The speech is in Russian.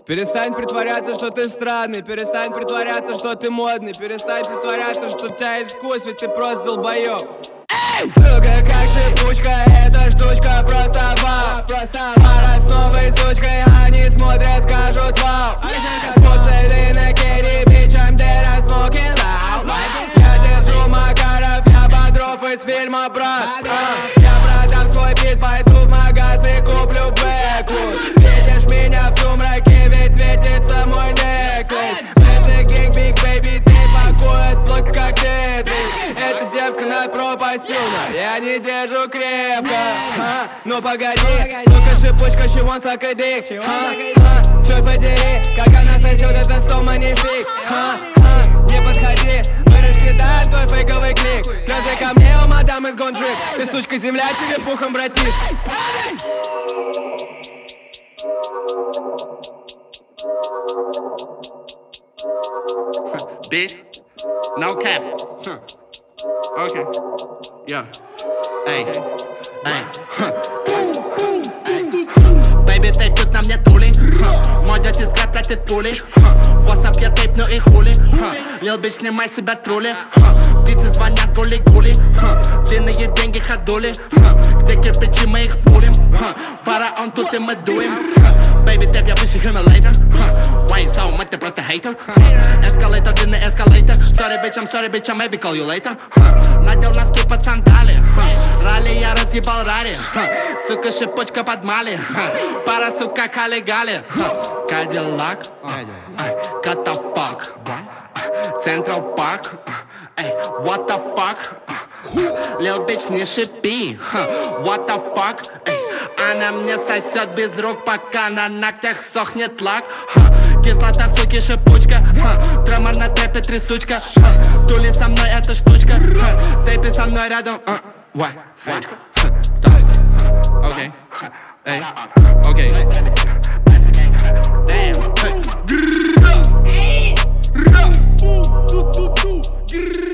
Перестань притворяться, что ты странный. Перестань притворяться, что ты модный. Перестань притворяться, что у тебя есть вкус, ведь ты просто долбоёб. Эй! Сука, как шипучка, эта штучка просто вау. Пара с новой сучкой, они смотрят, скажут вау. После Лина Керри, bitch, I'm dead, I'm smoking loud. Я держу Макаров, я Бодров из фильма «Брат». Я продам свой бит, пойду в магаз и куплю бэквуд. Видишь меня в сумраке, ведь светится мой неклейс. Magic Gang, Big Baby, ты пакует блок как Тетрис. Эта девка над пропастью, но я не держу крепко. Ну погоди, сука, шипучка, she wants suck a dick. Чёрт подери, как она сосёт, это so magnifique. Не подходи, мы раскидаем твой фейковый клик. Слезы ко мне, у мадам из Гондрик. Ты, сучка, земля тебе пухом, братиш. Bitch, no cap. Okay, yeah. Эй, Baby, тейп на мне тули. Мой дядь искать тратит пули. WhatsApp я тейп, ну и хули. Лил бич, снимай себя трули. Птицы звонят гули-гули. Длинные деньги ходули. Где кирпичи мы их пулим. Фараон тут и мы дуем. Baby, тэп, я выше Хималайта. Why you so much, ты просто хейтер. Эскалейтер, длинный эскалейтер. Sorry, bitch, I maybe call you later. Надел носки под сандали. Ралли, я разъебал рари. Сука, шипучка под мали. Пара, сука, хали-гали. Кадиллак, cut the fuck. Central Park, what the fuck. Lil bitch, не шипи. What the fuck. Она мне сосет без рук, пока на ногтях сохнет лак. Кислота в суке, шипучка. Тремор на тэпе, трясучка. Тули со мной, эта штучка. Тэпи со мной рядом. Why? Okay. Эй, окей. Damn.